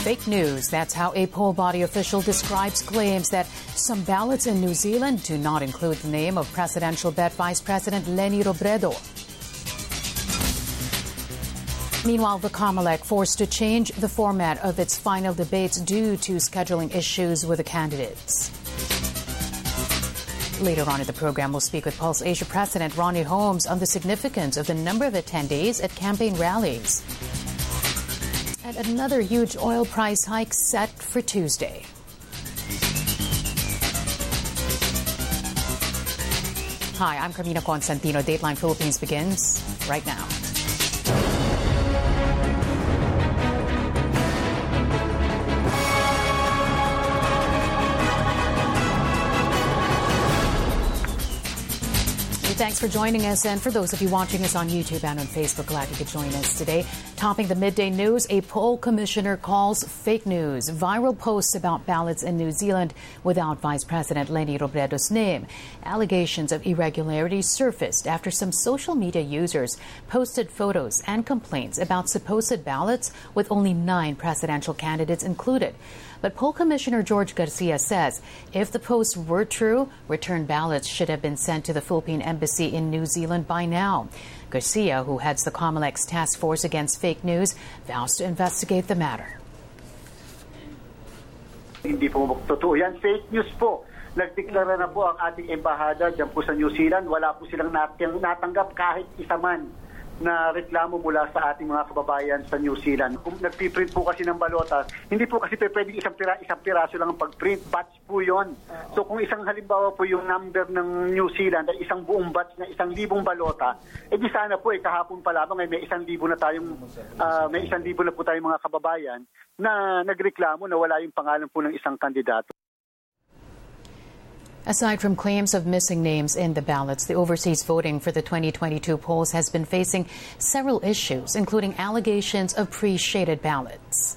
Fake news. That's how a poll body official describes claims that some ballots in New Zealand do not include the name of presidential bet Vice President Leni Robredo. Meanwhile, the COMELEC forced to change the format of its final debates due to scheduling issues with the candidates. Later on in the program, we'll speak with Pulse Asia President Ronnie Holmes on the significance of the number of attendees at campaign rallies. And another huge oil price hike set for Tuesday. Hi, I'm Carmina Constantino. Dateline Philippines begins right now. Thanks for joining us, and for those of you watching us on YouTube and on Facebook, glad you could join us today. Topping the midday news, a poll commissioner calls fake news viral posts about ballots in New Zealand without Vice President Leni Robredo's name. Allegations of irregularities surfaced after some social media users posted photos and complaints about supposed ballots with only 9 presidential candidates included. But poll commissioner George Garcia says if the posts were true, return ballots should have been sent to the Philippine Embassy in New Zealand by now. Garcia, who heads the COMELEC's task force against fake news, vows to investigate the matter. Hindi po totoo yan. Fake news po. Nagdeklara na po ang ating embahada dyan po sa New Zealand. Wala po silang natanggap kahit isa man na reklamo mula sa ating mga kababayan sa New Zealand. Kung nagpiprint po kasi ng balota, hindi po kasi pwedeng isang piraso lang ang pag-print. Batch po yun. So kung isang halimbawa po yung number ng New Zealand ay isang buong batch na 1,000 balota, di sana po kahapon pa lamang ay may 1,000 na tayong may 1,000 na po tayong mga kababayan na nagreklamo na wala yung pangalan po ng isang kandidato. Aside from claims of missing names in the ballots, the overseas voting for the 2022 polls has been facing several issues, including allegations of pre-shaded ballots.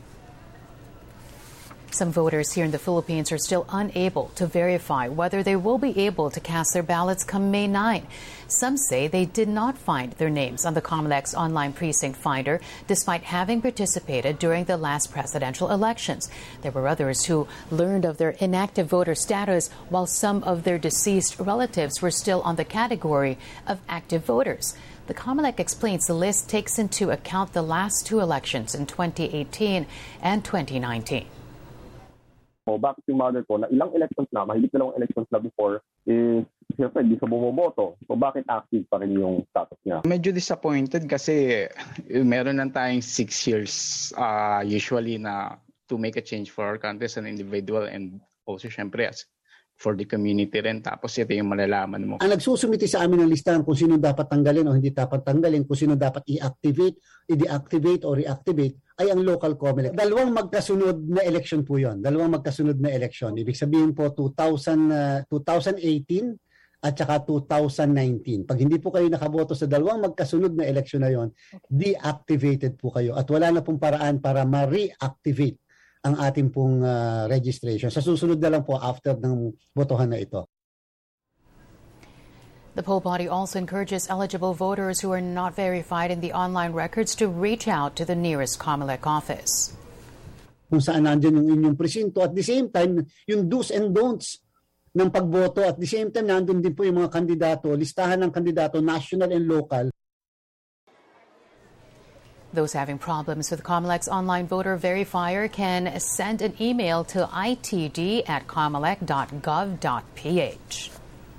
Some voters here in the Philippines are still unable to verify whether they will be able to cast their ballots come May 9. Some say they did not find their names on the COMELEC's online precinct finder, despite having participated during the last presidential elections. There were others who learned of their inactive voter status, while some of their deceased relatives were still on the category of active voters. The COMELEC explains the list takes into account the last 2 elections in 2018 and 2019. Bakit yung mother ko na ilang elections na, mahigit na lang elections na before, siyempre hindi sa bumoboto. So bakit active pa rin yung status niya? Medyo disappointed kasi meron lang tayong 6 years usually na to make a change for our country as an individual and also siyempre as for the community rin. Tapos ito yung malalaman mo. Ang nagsusumiti sa amin ng listahan kung sino dapat tanggalin o hindi dapat tanggalin, kung sino dapat i-activate, i-deactivate o reactivate, ay ang local COMELEC. Dalawang magkasunod na election po yun. Dalawang magkasunod na election. Ibig sabihin po 2018 at saka 2019. Pag hindi po kayo nakaboto sa dalawang magkasunod na election na yon, deactivated po kayo. At wala na pong paraan para ma-reactivate ang ating pong registration. Sa susunod na lang po after ng botohan na ito. The poll body also encourages eligible voters who are not verified in the online records to reach out to the nearest COMELEC office. Kung saan nandyan yung inyong presinto. At the same time, yung do's and don'ts ng pagboto. At the same time, nandun din po yung mga kandidato, listahan ng kandidato, national and local. Those having problems with COMELEC's online voter verifier can send an email to itd@comelec.gov.ph.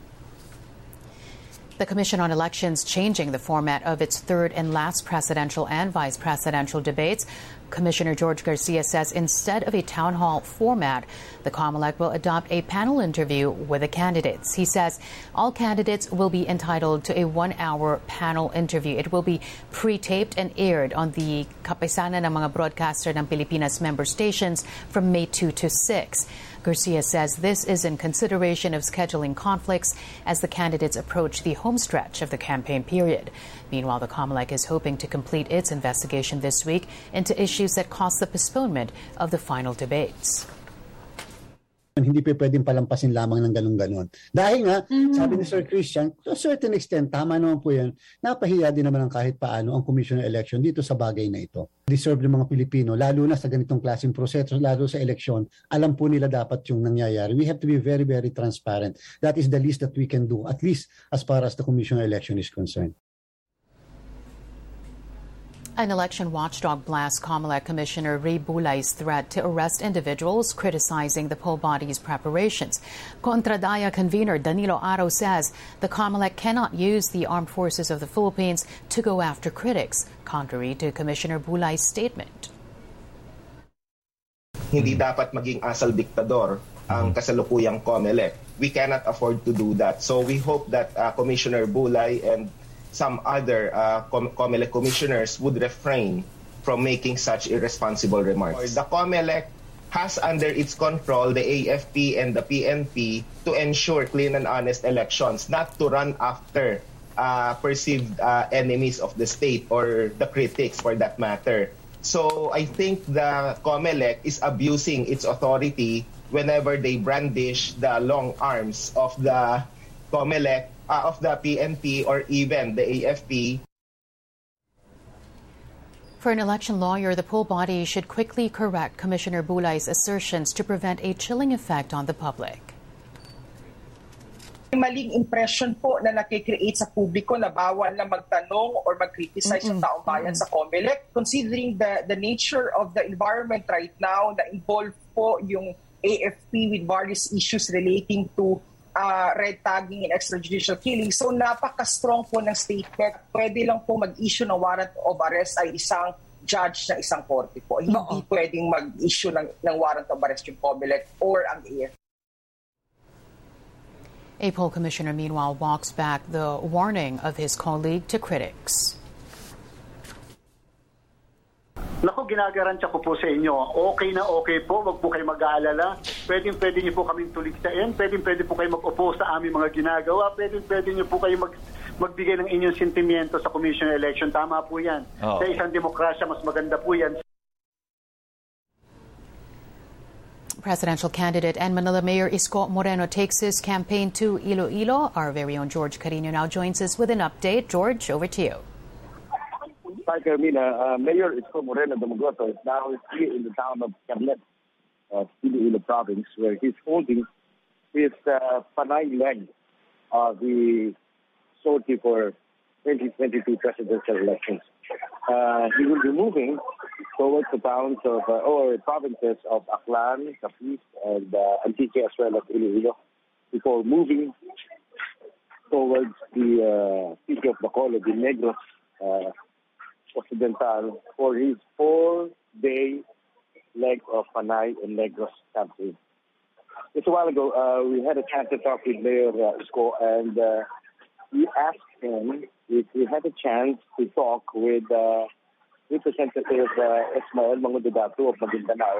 The Commission on Elections changing the format of its third and last presidential and vice presidential debates. Commissioner George Garcia says instead of a town hall format, the COMELEC will adopt a panel interview with the candidates. He says all candidates will be entitled to a 1-hour panel interview. It will be pre-taped and aired on the Kapisanan ng mga broadcaster ng Pilipinas member stations from May 2 to 6. Garcia says this is in consideration of scheduling conflicts as the candidates approach the home stretch of the campaign period. Meanwhile, the COMELEC is hoping to complete its investigation this week into issues that caused the postponement of the final debates. Hindi pa pwedeng palampasin lamang ng ganun-ganon. Dahil nga, sabi ni Sir Christian, to a certain extent, tama naman po yan, napahiya din naman ang kahit paano ang Commission on Election dito sa bagay na ito. Deserve ng mga Pilipino, lalo na sa ganitong klaseng proseso, lalo sa eleksyon, alam po nila dapat yung nangyayari. We have to be very, very transparent. That is the least that we can do, at least as far as the Commission on Election is concerned. An election watchdog blasts COMELEC Commissioner Ray Bulay's threat to arrest individuals criticizing the poll body's preparations. Contradaya convener Danilo Aro says the COMELEC cannot use the armed forces of the Philippines to go after critics, contrary to Commissioner Bulay's statement. Hindi dapat maging asal diktador ang kasalukuyang COMELEC. We cannot afford to do that. So we hope that Commissioner Bulay and some other COMELEC commissioners would refrain from making such irresponsible remarks. The COMELEC has under its control the AFP and the PNP to ensure clean and honest elections, not to run after perceived enemies of the state or the critics for that matter. So I think the COMELEC is abusing its authority whenever they brandish the long arms of the COMELEC, of the PNP or even the AFP. For an election lawyer, the poll body should quickly correct Commissioner Bulay's assertions to prevent a chilling effect on the public. Maling impression po na nakikreate sa publiko na bawal na magtanong or mag-criticize sa taong bayan sa COMELEC. Considering the nature of the environment right now na involved po yung AFP with various issues relating to red tagging and extrajudicial killing. So napaka-strong po ng statement. Pwede lang po mag-issue ng warrant of arrest ay isang judge na isang korte po. Hindi pwedeng mag-issue ng warrant of arrest yung COMELEC or ang AFP. A poll commissioner, meanwhile, walks back the warning of his colleague to critics. Naku, ginagarantiya ko po sa inyo. Okay na okay po, wag po kayo mag-aalala. Pwede niyo po kaming tuligsain. Pwede po kayo mag-oppose sa aming mga ginagawa. Pwede niyo po kayo magbigay ng inyong sentimiento sa Commission on Election. Tama po yan. Sa isang demokrasya, mas maganda po yan. Presidential candidate and Manila Mayor Isko Moreno takes his campaign to Iloilo. Our very own George Carino now joins us with an update. George, over to you. Hi, Carmina. Mayor Isko Moreno Dumagoto is now here in the town of Carlet, Iloilo province, where he's holding his Panay leg of the sortie for 2022 presidential elections. He will be moving towards the towns of or provinces of Aklan, Capiz, and Antique, as well as Iloilo, before moving towards the city of Bacolod, the Negros Occidental, for his 4-day leg of Panay and Negros campaign. Just a while ago, we had a chance to talk with Mayor Isko, and we asked him if he had a chance to talk with Representative Esmael Mangudodatu of Maguindanao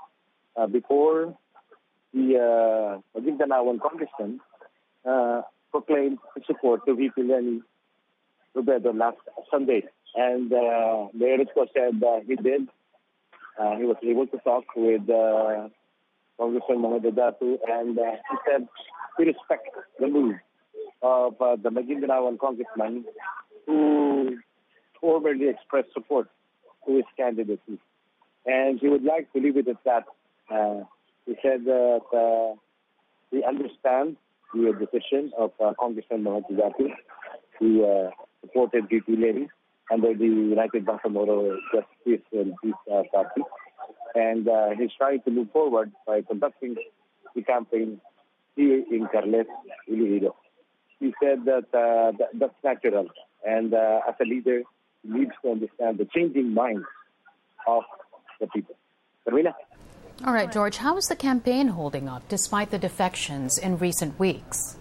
before the Maguindanaoan congressman proclaimed his support to VP Lenny Robredo last Sunday. And Mayor Isko said he did. He was able to talk with Congressman Mangudodatu, and he said we respect the move of the Maguindanaoan congressman who formerly expressed support to his candidacy. And he would like to leave it at that. He said that we understand the decision of Congressman Mangudodatu. He supported VP Lenny under the United Bangsamoro Justice and Peace Party. And he's trying to move forward by conducting the campaign here in Carlet, Iloilo. He said that that's natural. And as a leader, he needs to understand the changing minds of the people. Carmina? All right, George, how is the campaign holding up despite the defections in recent weeks?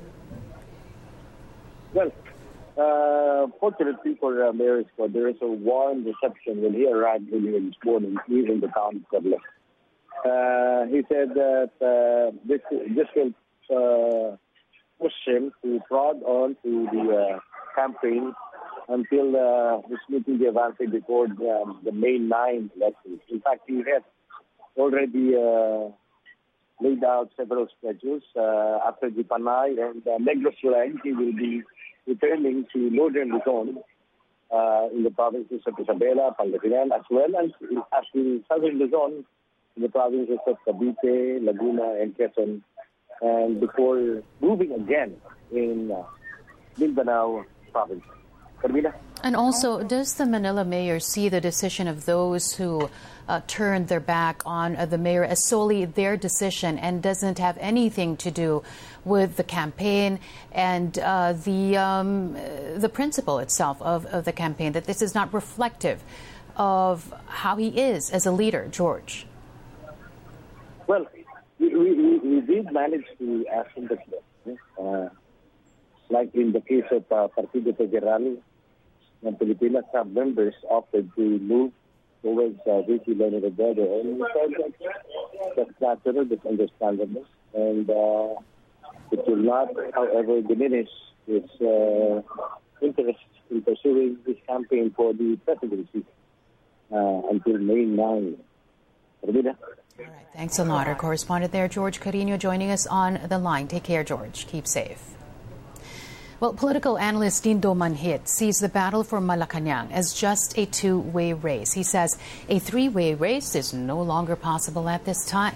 Well, fortunately for Mayor Isko, there is a warm reception when he arrived earlier this morning here in the town of Carlet. He said that this will push him to prod on to the campaign until he's meeting the Avante before the May 9 elections. In fact, he had already laid out several schedules. After the Panay and Negros leg, he will be returning to northern Luzon in the provinces of Isabela, Pangasinan, as well as in southern Luzon in the provinces of Cavite, Laguna, and Quezon, and before moving again in Mindanao province. Carmina? And also, does the Manila mayor see the decision of those who turned their back on the mayor as solely their decision and doesn't have anything to do with the campaign and the principle itself of the campaign, that this is not reflective of how he is as a leader, George? Well, we did manage to ask him the question. Like in the case of Partido Federal, and Pilipinas sub members opted to move towards VP Leni Robredo, and we said that's natural, that's understandable, and it will not, however, diminish his interest in pursuing this campaign for the presidency until May 9. All right, thanks a lot. Our correspondent there, George Carino, joining us on the line. Take care, George. Keep safe. Well, political analyst Dindo Manhit sees the battle for Malacanang as just a two-way race. He says a three-way race is no longer possible at this time.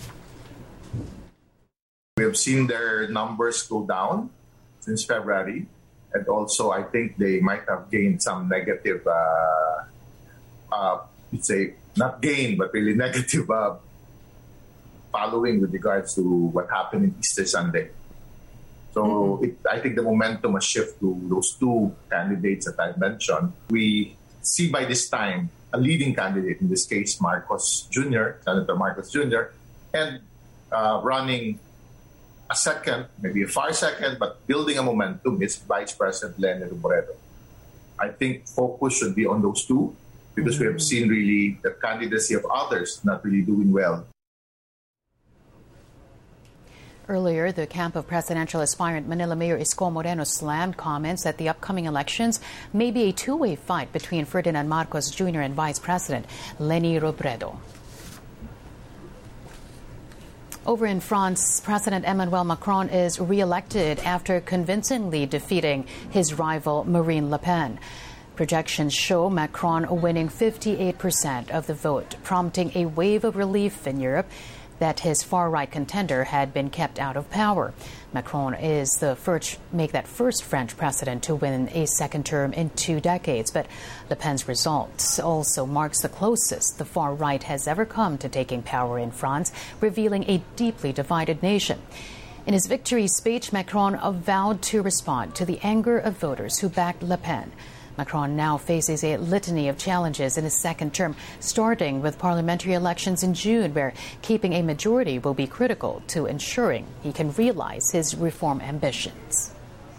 We have seen their numbers go down since February, and also I think they might have gained some negative, let's say, not gain, but really negative following with regards to what happened in Easter Sunday. So I think the momentum has shifted to those two candidates that I mentioned. We see by this time a leading candidate, in this case Marcos Jr., Senator Marcos Jr., and running a second, maybe a far second, but building a momentum is Vice President Leni Robredo. I think focus should be on those two because we have seen really the candidacy of others not really doing well. Earlier, the camp of presidential aspirant Manila Mayor Isko Moreno slammed comments that the upcoming elections may be a two-way fight between Ferdinand Marcos Jr. and Vice President Leni Robredo. Over in France, President Emmanuel Macron is re-elected after convincingly defeating his rival Marine Le Pen. Projections show Macron winning 58% of the vote, prompting a wave of relief in Europe that his far-right contender had been kept out of power. Macron is the first French president to win a second term in 2 decades, but Le Pen's results also marks the closest the far-right has ever come to taking power in France, revealing a deeply divided nation. In his victory speech, Macron vowed to respond to the anger of voters who backed Le Pen. Macron now faces a litany of challenges in his second term, starting with parliamentary elections in June, where keeping a majority will be critical to ensuring he can realize his reform ambitions.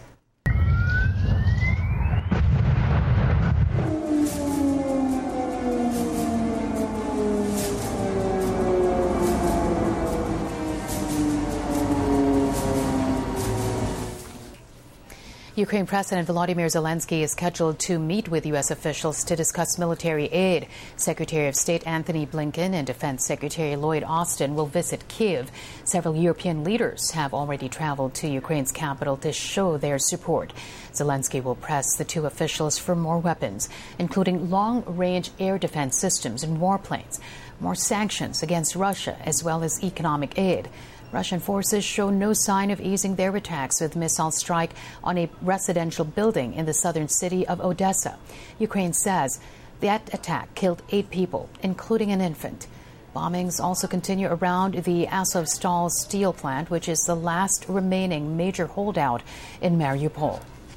Ukraine President Volodymyr Zelensky is scheduled to meet with U.S. officials to discuss military aid. Secretary of State Anthony Blinken and Defense Secretary Lloyd Austin will visit Kyiv. Several European leaders have already traveled to Ukraine's capital to show their support. Zelensky will press the two officials for more weapons, including long-range air defense systems and warplanes, more sanctions against Russia, as well as economic aid. Russian forces show no sign of easing their attacks with missile strike on a residential building in the southern city of Odessa. Ukraine says that attack killed 8 people, including an infant. Bombings also continue around the Azovstal steel plant, which is the last remaining major holdout in Mariupol.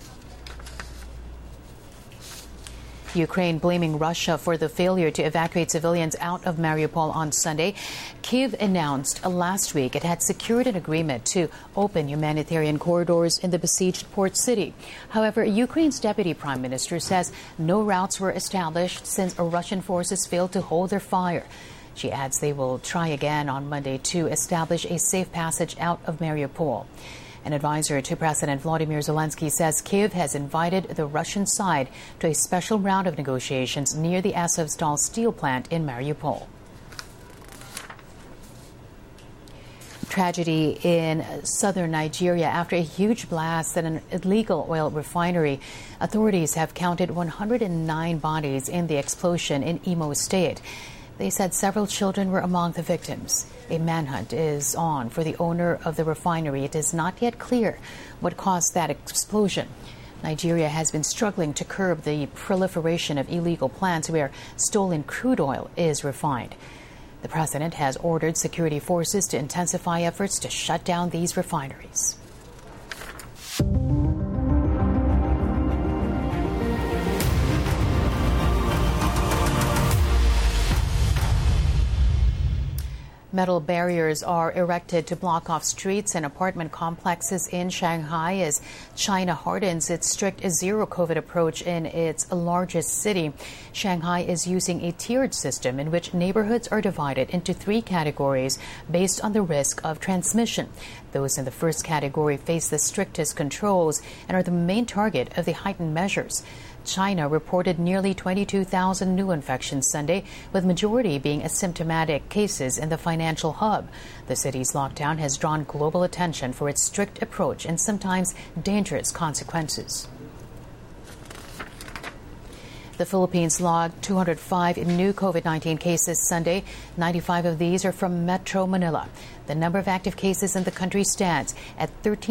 Ukraine blaming Russia for the failure to evacuate civilians out of Mariupol on Sunday. Kyiv announced last week it had secured an agreement to open humanitarian corridors in the besieged port city. However, Ukraine's deputy prime minister says no routes were established since Russian forces failed to hold their fire. She adds they will try again on Monday to establish a safe passage out of Mariupol. An advisor to President Volodymyr Zelensky says Kyiv has invited the Russian side to a special round of negotiations near the Azovstal steel plant in Mariupol. Tragedy in southern Nigeria after a huge blast at an illegal oil refinery. Authorities have counted 109 bodies in the explosion in Imo State. They said several children were among the victims. A manhunt is on for the owner of the refinery. It is not yet clear what caused that explosion. Nigeria has been struggling to curb the proliferation of illegal plants where stolen crude oil is refined. The president has ordered security forces to intensify efforts to shut down these refineries. Metal barriers are erected to block off streets and apartment complexes in Shanghai as China hardens its strict zero-COVID approach in its largest city. Shanghai is using a tiered system in which neighborhoods are divided into 3 categories based on the risk of transmission. Those in the first category face the strictest controls and are the main target of the heightened measures. China reported nearly 22,000 new infections Sunday, with majority being asymptomatic cases in the financial hub. The city's lockdown has drawn global attention for its strict approach and sometimes dangerous consequences. The Philippines logged 205 new COVID-19 cases Sunday. 95 of these are from Metro Manila. The number of active cases in the country stands at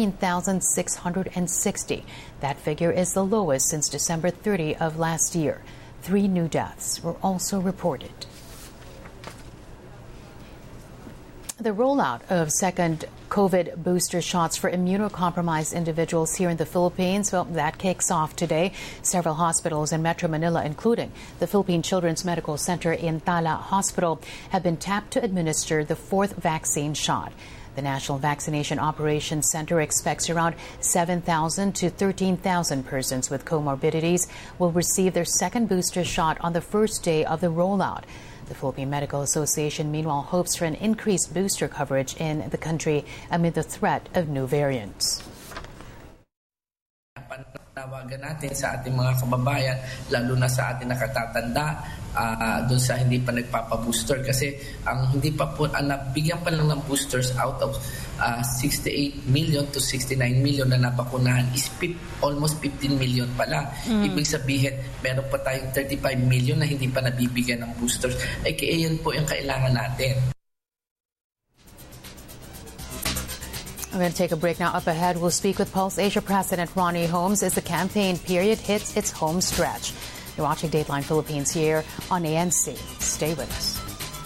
13,660. That figure is the lowest since December 30 of last year. 3 new deaths were also reported. The rollout of second COVID booster shots for immunocompromised individuals here in the Philippines, well, that kicks off today. Several hospitals in Metro Manila, including the Philippine Children's Medical Center in Tala Hospital, have been tapped to administer the 4th vaccine shot. The National Vaccination Operations Center expects around 7,000 to 13,000 persons with comorbidities will receive their second booster shot on the first day of the rollout. The Philippine Medical Association, meanwhile, hopes for an increased booster coverage in the country amid the threat of new variants. Panawagan natin sa ating mga kababayan, lalo na sa ating nakatatanda, doon sa hindi pa nagpapabooster kasi ang hindi pa po, nabigyan pa lang ng boosters out of 68 million to 69 million na nabakunahan is almost 15 million pala. Ibig sabihin, meron pa tayong 35 million na hindi pa nabibigyan ng boosters. Kaya yan po yung kailangan natin. I'm going to take a break now. Up ahead, we'll speak with Pulse Asia President Ronnie Holmes as the campaign period hits its home stretch. You're watching Dateline Philippines here on ANC. Stay with us.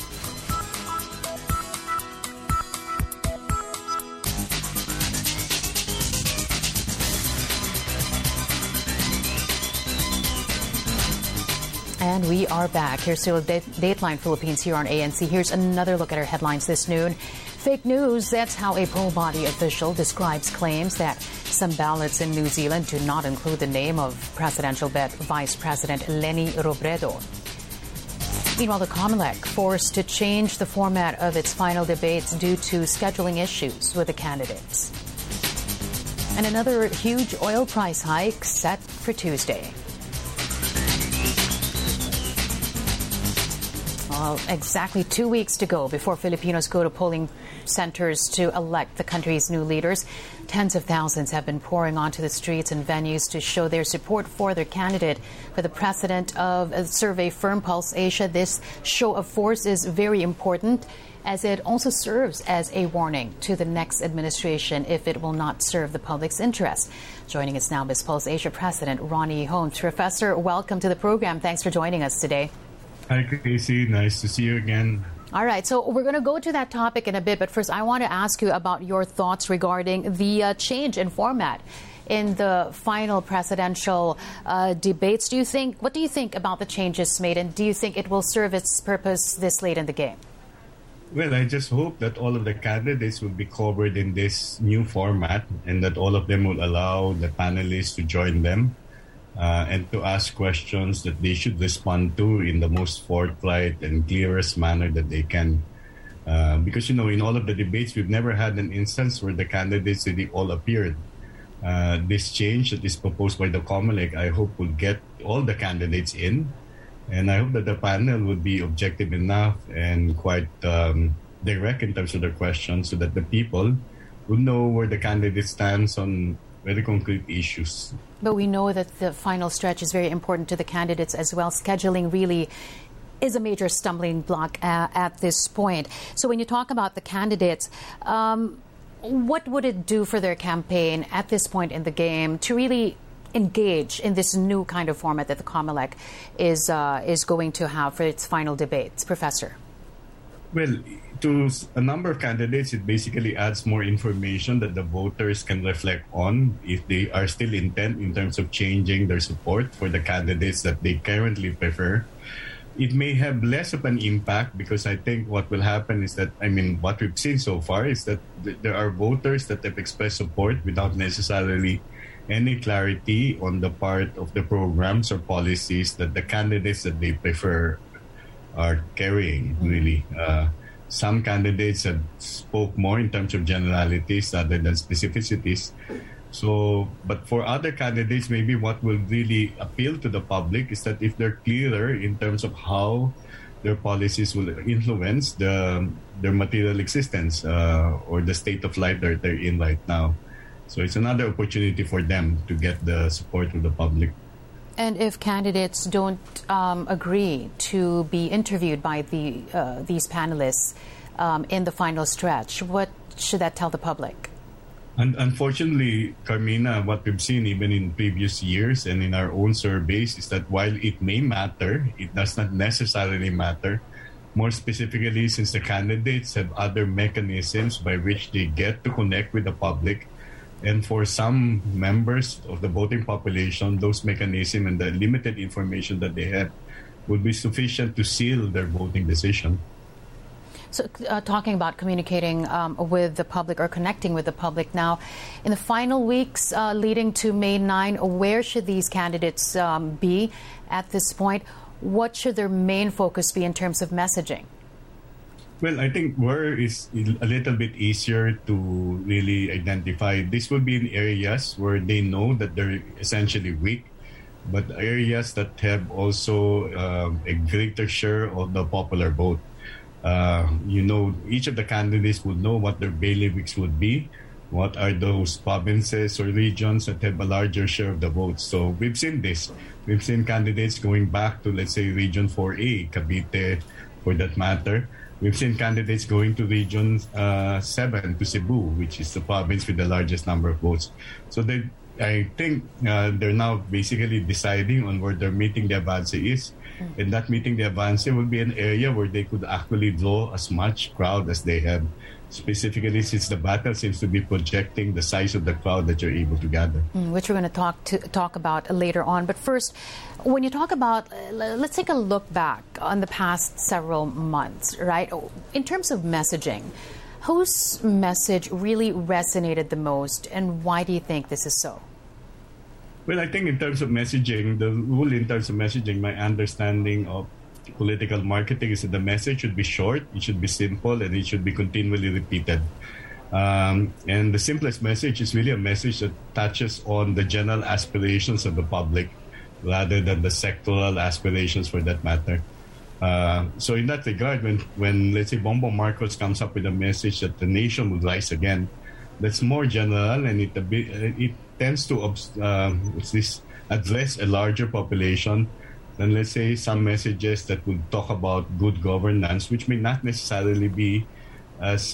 And we are back. Here's still Dateline Philippines here on ANC. Here's another look at our headlines this noon. Fake news, that's how a poll body official describes claims that some ballots in New Zealand do not include the name of presidential bet Vice President Leni Robredo. Meanwhile, the COMELEC forced to change the format of its final debates due to scheduling issues with the candidates. And another huge oil price hike set for Tuesday. Well, exactly 2 weeks to go before Filipinos go to polling centers to elect the country's new leaders. Tens of thousands have been pouring onto the streets and venues to show their support for their candidate. For the president of a survey firm Pulse Asia, this show of force is very important as it also serves as a warning to the next administration if it will not serve the public's interest. Joining us now is Pulse Asia President Ronnie Holmes. Professor, welcome to the program. Thanks for joining us today. Hi, Casey. Nice to see you again. All right, so we're going to go to that topic in a bit, but first I want to ask you about your thoughts regarding the change in format in the final presidential debates. What do you think about the changes made, and do you think it will serve its purpose this late in the game? Well, I just hope that all of the candidates will be covered in this new format and that all of them will allow the panelists to join them. And to ask questions that they should respond to in the most forthright and clearest manner that they can. Because, in all of the debates, we've never had an instance where the candidates really all appeared. This change that is proposed by the COMELEC, I hope will get all the candidates in. And I hope that the panel would be objective enough and quite direct in terms of their questions so that the people will know where the candidate stands on very concrete issues. But we know that the final stretch is very important to the candidates as well. Scheduling really is a major stumbling block at this point. So when you talk about the candidates, what would it do for their campaign at this point in the game to really engage in this new kind of format that the COMELEC is going to have for its final debates? Professor? Well, to a number of candidates, it basically adds more information that the voters can reflect on if they are still intent in terms of changing their support for the candidates that they currently prefer. It may have less of an impact because I think what will happen is that, what we've seen so far is that there are voters that have expressed support without necessarily any clarity on the part of the programs or policies that the candidates that they prefer are carrying, really. Some candidates have spoke more in terms of generalities rather than specificities. So, but for other candidates, maybe what will really appeal to the public is that if they're clearer in terms of how their policies will influence their material existence or the state of life that they're in right now. So it's another opportunity for them to get the support of the public. And if candidates don't agree to be interviewed by these panelists in the final stretch, what should that tell the public? And unfortunately, Carmina, what we've seen even in previous years and in our own surveys is that while it may matter, it does not necessarily matter. More specifically, since the candidates have other mechanisms by which they get to connect with the public. And for some members of the voting population, those mechanisms and the limited information that they have would be sufficient to seal their voting decision. So talking about communicating with the public or connecting with the public now, in the final weeks leading to May 9, where should these candidates be at this point? What should their main focus be in terms of messaging? Well, I think where is a little bit easier to really identify. This will be in areas where they know that they're essentially weak, but areas that have also a greater share of the popular vote. Each of the candidates would know what their bailiwicks would be, what are those provinces or regions that have a larger share of the votes. So we've seen this. We've seen candidates going back to, let's say, Region 4A, Cavite, for that matter. We've seen candidates going to Region 7, to Cebu, which is the province with the largest number of votes. So I think they're now basically deciding on where their meeting de avance is. And that meeting de avance will be an area where they could actually draw as much crowd as they have, specifically since the battle seems to be projecting the size of the crowd that you're able to gather. Which we're going to talk about later on. But first, when you talk about, let's take a look back on the past several months, right? In terms of messaging, whose message really resonated the most, and why do you think this is so? Well, I think in terms of messaging, the rule in terms of messaging, my understanding of political marketing is that the message should be short, it should be simple, and it should be continually repeated. And the simplest message is really a message that touches on the general aspirations of the public rather than the sectoral aspirations for that matter. So in that regard, when let's say Bongbong Marcos comes up with a message that the nation would rise again, that's more general and it tends to address a larger population than, let's say, some messages that would talk about good governance, which may not necessarily be as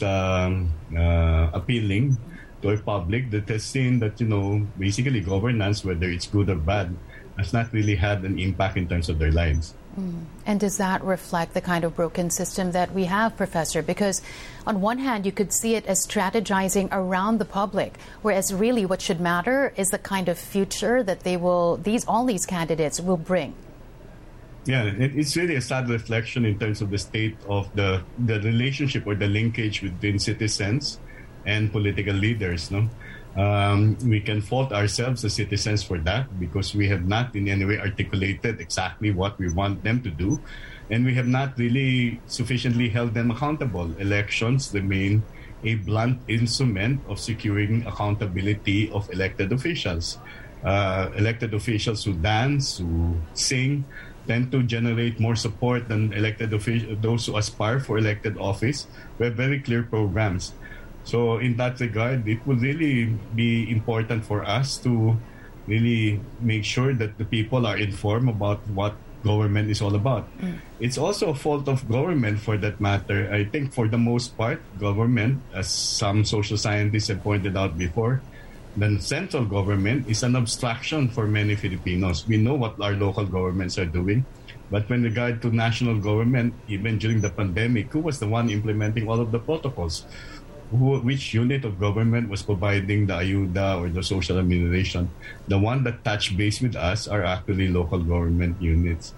appealing to a public that has seen that, basically governance, whether it's good or bad, has not really had an impact in terms of their lives. And does that reflect the kind of broken system that we have, Professor? Because on one hand, you could see it as strategizing around the public, whereas really what should matter is the kind of future that all these candidates will bring. Yeah, it's really a sad reflection in terms of the state of the relationship or the linkage between citizens and political leaders, no? We can fault ourselves as citizens for that because we have not in any way articulated exactly what we want them to do, and we have not really sufficiently held them accountable. Elections remain a blunt instrument of securing accountability of elected officials. Elected officials who dance, who sing, tend to generate more support than elected officials, those who aspire for elected office. We have very clear programs. So in that regard, it would really be important for us to really make sure that the people are informed about what government is all about. It's also a fault of government for that matter. I think for the most part, government, as some social scientists have pointed out before, the central government is an abstraction for many Filipinos. We know what our local governments are doing. But when regard to national government, even during the pandemic, who was the one implementing all of the protocols? Which unit of government was providing the ayuda or the social remuneration? The one that touch base with us are actually local government units.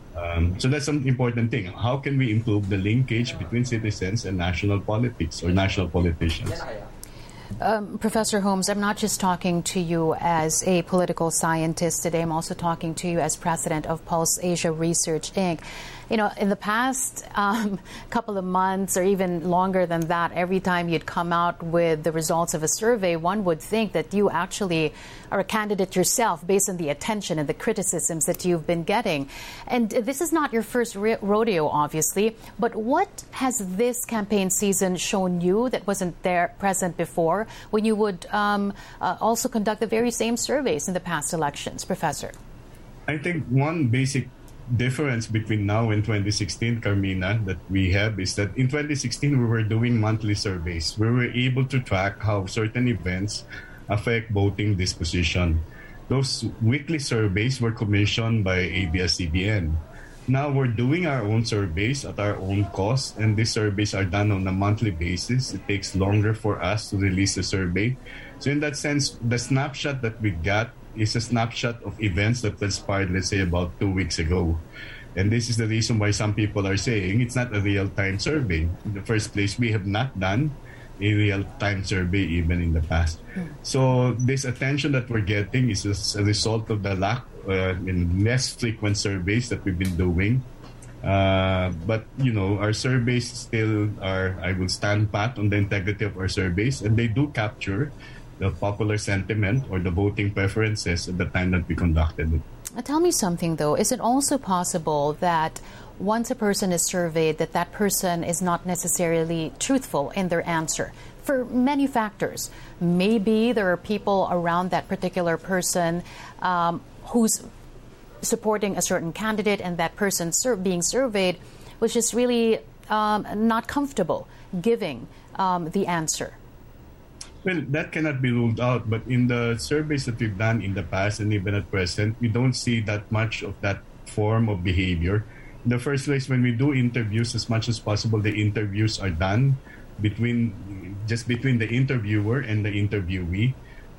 So that's an important thing. How can we improve the linkage between citizens and national politics or national politicians? Professor Holmes, I'm not just talking to you as a political scientist today. I'm also talking to you as president of Pulse Asia Research, Inc. You know, in the past couple of months or even longer than that, every time you'd come out with the results of a survey, one would think that you actually are a candidate yourself based on the attention and the criticisms that you've been getting. And this is not your first rodeo, obviously, but what has this campaign season shown you that wasn't there present before when you would also conduct the very same surveys in the past elections, Professor? I think one basic difference between now and 2016, Carmina, that we have is that in 2016 we were doing monthly surveys. We were able to track how certain events affect voting disposition. Those weekly surveys were commissioned by ABS-CBN. Now we're doing our own surveys at our own cost, and these surveys are done on a monthly basis. It takes longer for us to release a survey. So in that sense, the snapshot that we got is a snapshot of events that transpired, let's say, about 2 weeks ago. And this is the reason why some people are saying it's not a real-time survey. In the first place, we have not done a real-time survey even in the past. So this attention that we're getting is a result of the lack in less frequent surveys that we've been doing. But, you know, our surveys still are, I will stand pat on the integrity of our surveys, and they do capture the popular sentiment or the voting preferences at the time that we conducted it. Tell me something, though. Is it also possible that once a person is surveyed, that person is not necessarily truthful in their answer for many factors? Maybe there are people around that particular person who's supporting a certain candidate, and that person being surveyed was just really not comfortable giving the answer. Well, that cannot be ruled out, but in the surveys that we've done in the past and even at present, we don't see that much of that form of behavior. In the first place, when we do interviews, as much as possible, the interviews are done between the interviewer and the interviewee.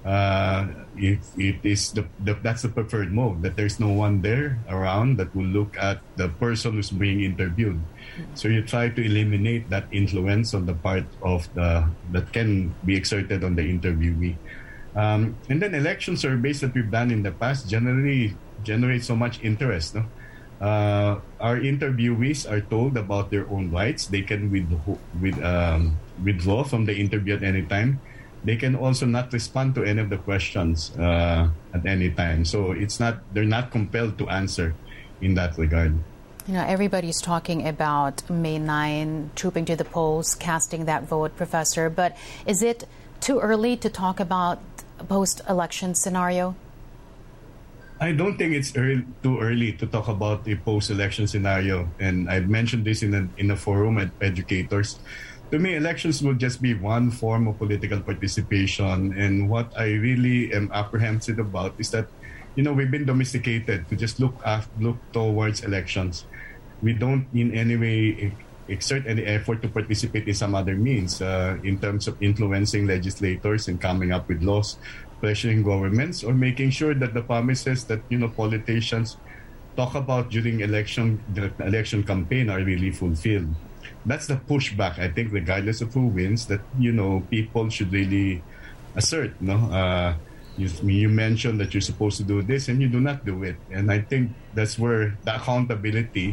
It is that's the preferred mode, that there's no one there around that will look at the person who's being interviewed. So you try to eliminate that influence on the part of that can be exerted on the interviewee. And then election surveys that we've done in the past generally generate so much interest. No? Our interviewees are told about their own rights. They can withdraw from the interview at any time. They can also not respond to any of the questions at any time. So they're not compelled to answer in that regard. You know, everybody's talking about May 9, trooping to the polls, casting that vote, Professor. But is it too early to talk about a post-election scenario? I don't think it's too early to talk about a post-election scenario. And I've mentioned this in a forum at educators. To me, elections will just be one form of political participation. And what I really am apprehensive about is that, you know, we've been domesticated to just look towards elections. We don't in any way exert any effort to participate in some other means in terms of influencing legislators and coming up with laws, pressuring governments, or making sure that the promises that, you know, politicians talk about during the election campaign are really fulfilled. That's the pushback, I think, regardless of who wins, that, you know, people should really assert. You mentioned that you're supposed to do this and you do not do it. And I think that's where the accountability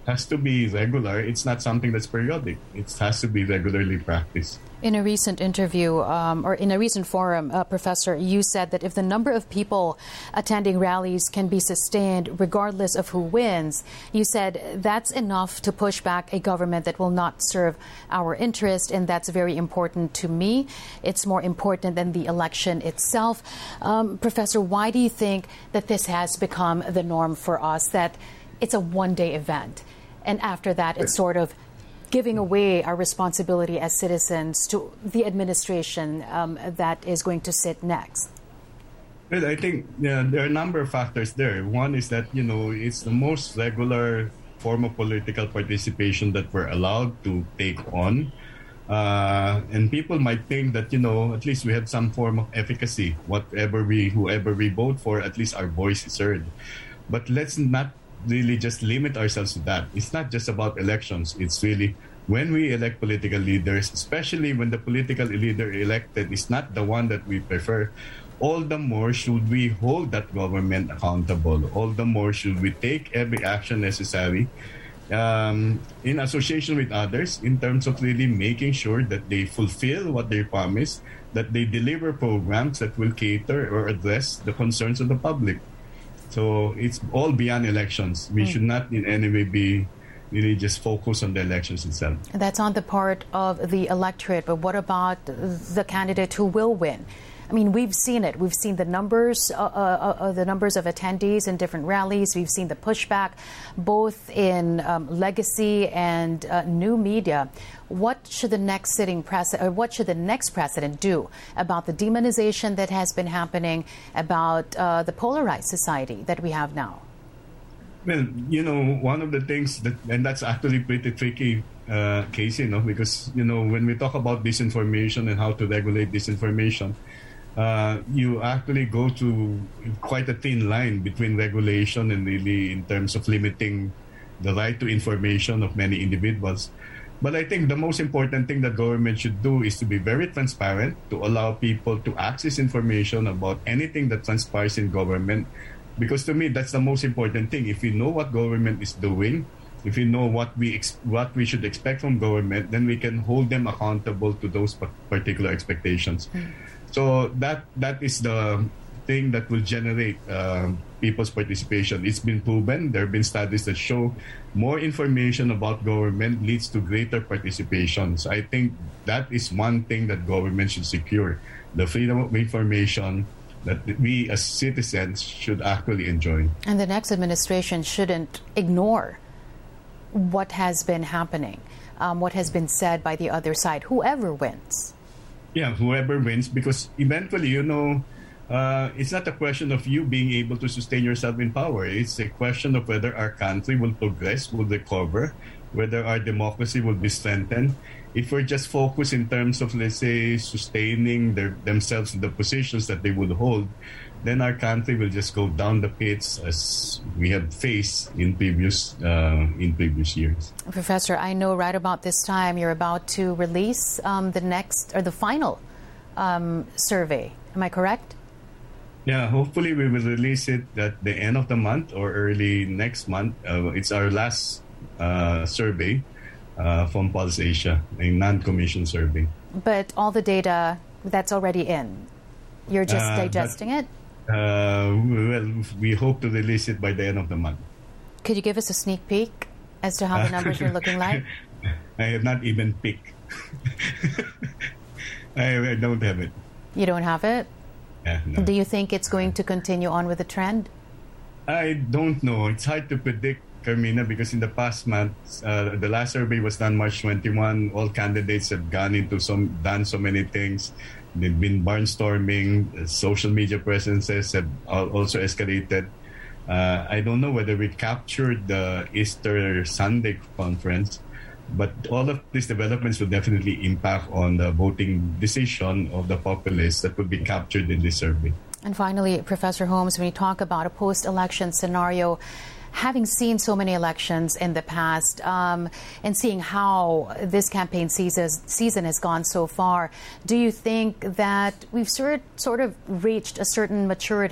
has to be regular. It's not something that's periodic. It has to be regularly practiced. In a recent interview or in a recent forum, Professor, you said that if the number of people attending rallies can be sustained regardless of who wins, you said that's enough to push back a government that will not serve our interest, and that's very important to me. It's more important than the election itself. Professor, why do you think that this has become the norm for us, that it's a one-day event, and after that it's sort of giving away our responsibility as citizens to the administration that is going to sit next? Well, I think there are a number of factors there. One is that, it's the most regular form of political participation that we're allowed to take on. And people might think that, at least we have some form of efficacy. Whoever we vote for, at least our voice is heard. But let's not really just limit ourselves to that. It's not just about elections. It's really when we elect political leaders, especially when the political leader elected is not the one that we prefer, all the more should we hold that government accountable. All the more should we take every action necessary in association with others in terms of really making sure that they fulfill what they promise, that they deliver programs that will cater or address the concerns of the public. So it's all beyond elections. We should not in any way be really just focused on the elections itself. That's on the part of the electorate, but what about the candidate who will win? I mean, we've seen it. We've seen the numbers of attendees in different rallies. We've seen the pushback, both in legacy and new media. What should the next what should the next president do about the demonization that has been happening, about the polarized society that we have now? Well, one of the things and that's actually pretty tricky, Casey, because, when we talk about disinformation and how to regulate disinformation, you actually go to quite a thin line between regulation and really in terms of limiting the right to information of many individuals. But I think the most important thing that government should do is to be very transparent, to allow people to access information about anything that transpires in government. Because to me, that's the most important thing. If we know what government is doing, if we know what we should expect from government, then we can hold them accountable to those particular expectations. So that is the thing that will generate people's participation. It's been proven. There have been studies that show more information about government leads to greater participation. So I think that is one thing that government should secure, the freedom of information that we as citizens should actually enjoy. And the next administration shouldn't ignore what has been happening, what has been said by the other side, whoever wins. Yeah, whoever wins, because eventually, it's not a question of you being able to sustain yourself in power. It's a question of whether our country will progress, will recover, whether our democracy will be strengthened. If we're just focused in terms of, let's say, sustaining themselves in the positions that they would hold, then our country will just go down the pits as we have faced in previous years. Professor, I know right about this time you're about to release the final survey. Am I correct? Yeah, hopefully we will release it at the end of the month or early next month. It's our last survey from Pulse Asia, a non-commissioned survey. But all the data, that's already in. You're just digesting it? Well, we hope to release it by the end of the month. Could you give us a sneak peek as to how the numbers are looking like? I have not even picked. I don't have it. You don't have it? No. Do you think it's going to continue on with the trend? I don't know. It's hard to predict, Carmina, because in the past month, the last survey was done March 21. All candidates have done so many things. They've been barnstorming. Social media presences have also escalated. I don't know whether we captured the Easter Sunday conference, but all of these developments will definitely impact on the voting decision of the populace that will be captured in this survey. And finally, Professor Holmes, when you talk about a post-election scenario, having seen so many elections in the past and seeing how this campaign season has gone so far, do you think that we've sort of reached a certain maturity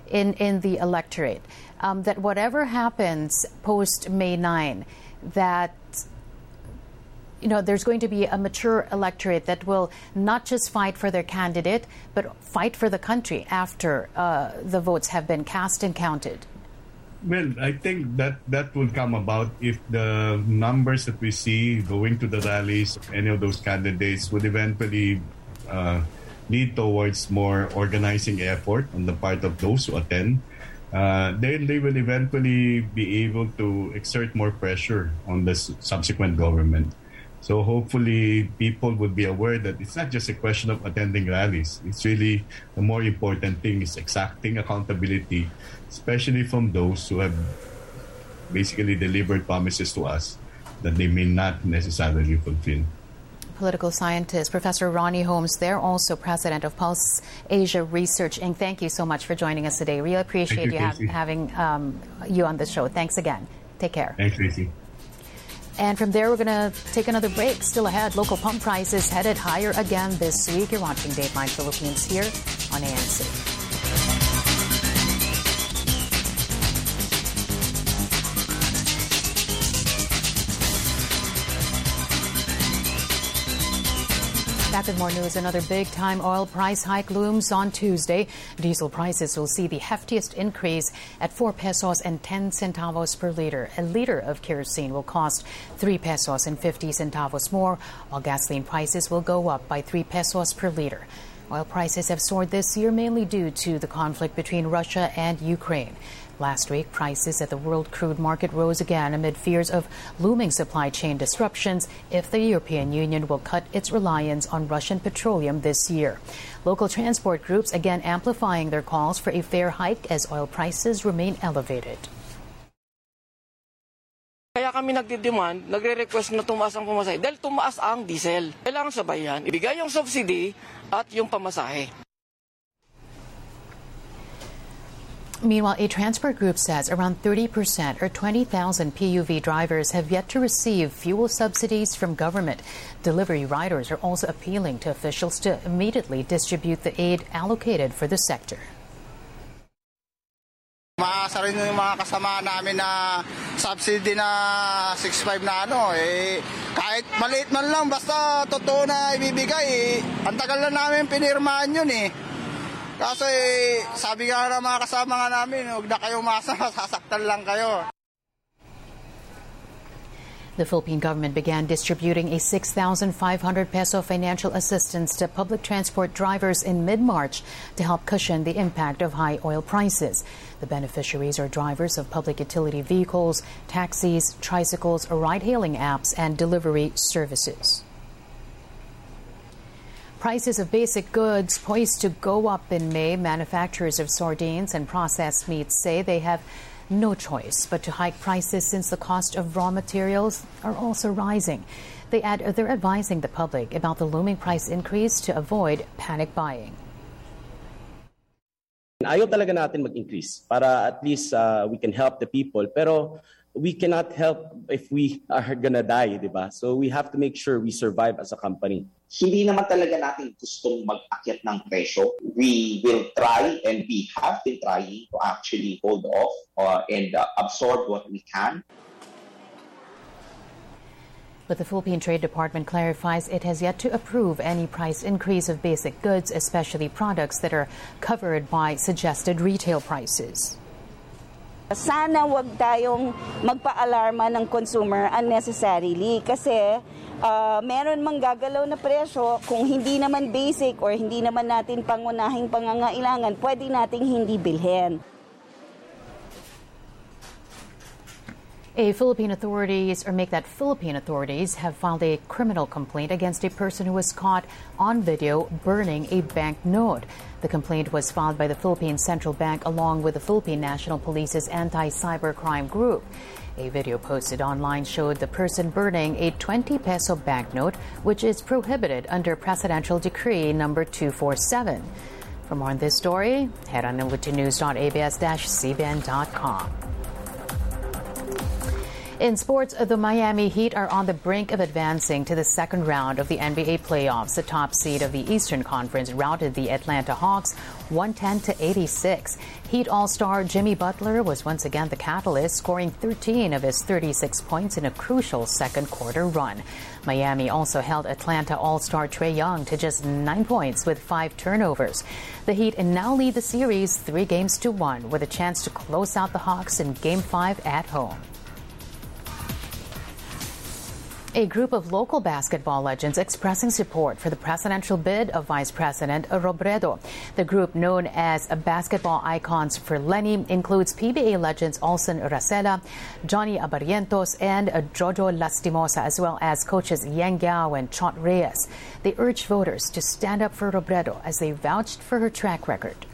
in the electorate, that whatever happens post May 9, that there's going to be a mature electorate that will not just fight for their candidate, but fight for the country after the votes have been cast and counted? Well, I think that will come about if the numbers that we see going to the rallies of any of those candidates would eventually lead towards more organizing effort on the part of those who attend. Then they will eventually be able to exert more pressure on the subsequent government. So hopefully people would be aware that it's not just a question of attending rallies. It's really the more important thing is exacting accountability, especially from those who have basically delivered promises to us that they may not necessarily fulfill. Political scientist Professor Ronnie Holmes there, also president of Pulse Asia Research Inc. Thank you so much for joining us today. Really appreciate having you on the show. Thanks again. Take care. Thanks, Tracy. And from there, we're going to take another break. Still ahead, local pump prices headed higher again this week. You're watching Dateline Philippines here on ANC. Back with more news. Another big-time oil price hike looms on Tuesday. Diesel prices will see the heftiest increase at 4 pesos and 10 centavos per liter. A liter of kerosene will cost 3 pesos and 50 centavos more, while gasoline prices will go up by 3 pesos per liter. Oil prices have soared this year mainly due to the conflict between Russia and Ukraine. Last week, prices at the world crude market rose again amid fears of looming supply chain disruptions if the European Union will cut its reliance on Russian petroleum this year. Local transport groups again amplifying their calls for a fair hike as oil prices remain elevated. Kaya kami nagdidemand, nagre-request na tumaas ang pamasahe dahil tumaas ang diesel. Kailangan sabayan, ibigay yung subsidy at yung pamasahe. Meanwhile, a transport group says around 30% or 20,000 PUV drivers have yet to receive fuel subsidies from government. Delivery riders are also appealing to officials to immediately distribute the aid allocated for the sector. Maasa rin yung mga kasama namin na subsidy na 6.5 na kahit maliit man lang basta totoo na ibibigay ang tagal na namin pinirmahan yun Kaso sabi nga ng mga kasama nga namin, huwag na kayo umasa, sasaktan lang kayo. The Philippine government began distributing a 6,500 peso financial assistance to public transport drivers in mid-March to help cushion the impact of high oil prices. The beneficiaries are drivers of public utility vehicles, taxis, tricycles, ride-hailing apps, and delivery services. Prices of basic goods poised to go up in May. Manufacturers of sardines and processed meats say they have no choice but to hike prices since the cost of raw materials are also rising. They add they're advising the public about the looming price increase to avoid panic buying. Ayaw talaga natin mag-increase para at least we can help the people. Pero we cannot help if we are gonna die, di ba? So we have to make sure we survive as a company. Hindi naman talaga natin gustong mag-akyat ng presyo. We will try and we have been trying to actually hold off and absorb what we can. But the Philippine Trade Department clarifies it has yet to approve any price increase of basic goods, especially products that are covered by suggested retail prices. Sana wag tayong magpa-alarma ng consumer unnecessarily kasi meron mang gagalaw na presyo kung hindi naman basic or hindi naman natin pangunahing pangangailangan, pwede nating hindi bilhin. Philippine authorities have filed a criminal complaint against a person who was caught on video burning a banknote. The complaint was filed by the Philippine Central Bank along with the Philippine National Police's anti-cybercrime group. A video posted online showed the person burning a 20 peso banknote, which is prohibited under Presidential Decree number 247. For more on this story, head on over to news.abs-cbn.com. In sports, the Miami Heat are on the brink of advancing to the second round of the NBA playoffs. The top seed of the Eastern Conference routed the Atlanta Hawks 110-86. Heat All-Star Jimmy Butler was once again the catalyst, scoring 13 of his 36 points in a crucial second quarter run. Miami also held Atlanta All-Star Trae Young to just 9 points with 5 turnovers. The Heat now lead the series 3-1 with a chance to close out the Hawks in Game 5 at home. A group of local basketball legends expressing support for the presidential bid of Vice President Robredo. The group, known as Basketball Icons for Lenny, includes PBA legends Olson Racela, Johnny Abarrientos, and Jojo Lastimosa, as well as coaches Yang Gao and Chot Reyes. They urged voters to stand up for Robredo as they vouched for her track record.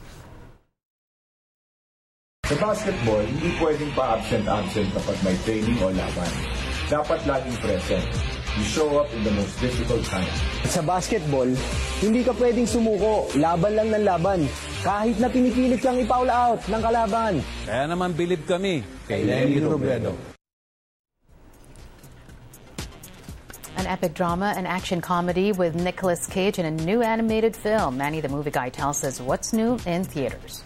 Sa basketball, hindi pwedeng pa-absent kapag may training o laban. Dapat laging present. You show up in the most difficult times. Sa basketball, hindi ka pwedeng sumuko. Laban lang ng laban. Kahit na pinipilit kang ipaul out ng kalaban. Kaya naman bilib kami kay Lenny Robredo. An epic drama and action comedy with Nicolas Cage in a new animated film. Manny the Movie Guy tells us what's new in theaters.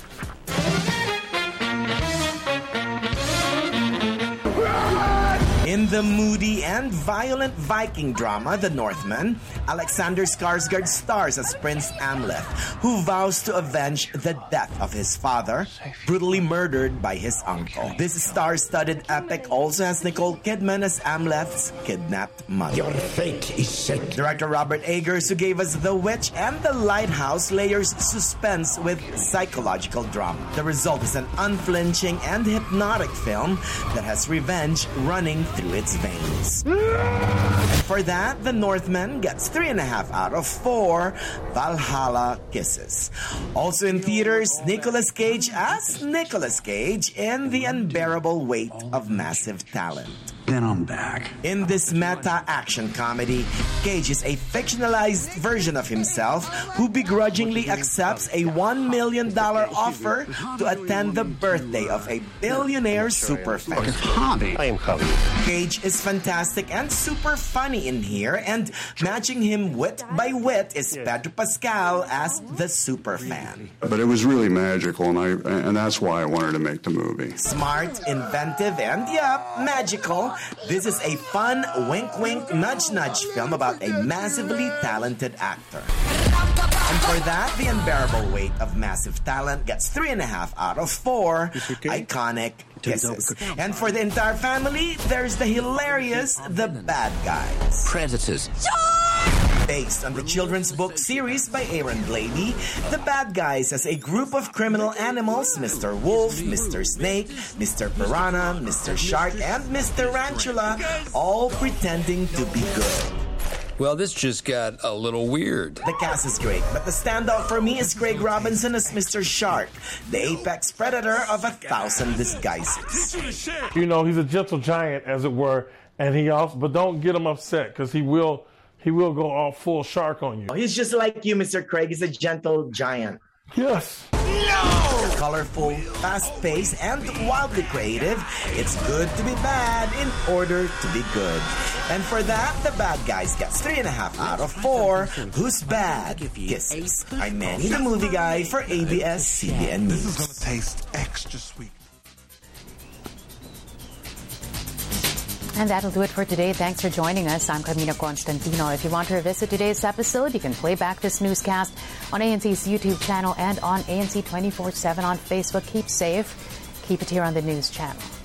In the moody and violent Viking drama, The Northman, Alexander Skarsgård stars as Prince Amleth, who vows to avenge the death of his father, brutally murdered by his uncle. This star-studded epic also has Nicole Kidman as Amleth's kidnapped mother. Your fate is set. Director Robert Eggers, who gave us The Witch and The Lighthouse, layers suspense with psychological drama. The result is an unflinching and hypnotic film that has revenge running through its veins. And for that, The Northman gets 3.5 out of 4 Valhalla kisses. Also in theaters, Nicolas Cage as Nicolas Cage in The Unbearable Weight of Massive Talent. Then I'm back. In this meta-action comedy, Cage is a fictionalized version of himself who begrudgingly accepts a $1 million offer to attend the birthday of a billionaire superfan. I am coming. Cage is fantastic and super funny in here, and matching him wit by wit is Pedro Pascal as the superfan. But it was really magical, and that's why I wanted to make the movie. Smart, inventive, and magical. This is a fun wink-wink, nudge-nudge film about a massively talented actor. And for that, The Unbearable Weight of Massive Talent gets 3.5 out of 4 iconic kisses. And for the entire family, there's the hilarious The Bad Guys. Predators. Based on the children's book series by Aaron Blady, The Bad Guys has a group of criminal animals, Mr. Wolf, Mr. Snake, Mr. Piranha, Mr. Shark, and Mr. Tarantula, all pretending to be good. Well, this just got a little weird. The cast is great, but the standout for me is Craig Robinson as Mr. Shark, the apex predator of 1,000 disguises. You know, he's a gentle giant, as it were, and he also, but don't get him upset, because he will go all full shark on you. He's just like you, Mr. Craig. He's a gentle giant. Yes. No! Colorful, fast-paced, and wildly creative, it's good to be bad in order to be good. And for that, The Bad Guys gets 3.5 out of 4 Who's Bad Kisses. I'm Manny the Movie Guy for ABS-CBN News. This is going to taste extra sweet. And that'll do it for today. Thanks for joining us. I'm Carmina Constantino. If you want to revisit today's episode, you can play back this newscast on ANC's YouTube channel and on ANC 24/7 on Facebook. Keep safe. Keep it here on the News Channel.